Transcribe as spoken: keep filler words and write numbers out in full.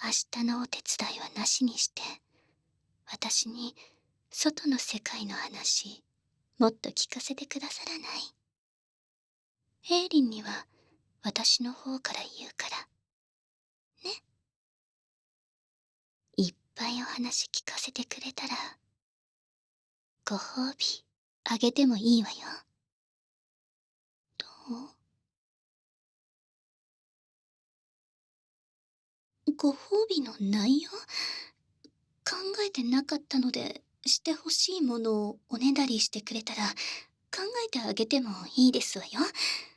明日のお手伝いはなしにして、私に外の世界の話、もっと聞かせてくださらない？エイリンには私の方から言うから。ね。いっぱいお話聞かせてくれたら、ご褒美あげてもいいわよ。どう？ご褒美の内容？考えてなかったので、してほしいものをおねだりしてくれたら、考えてあげてもいいですわよ。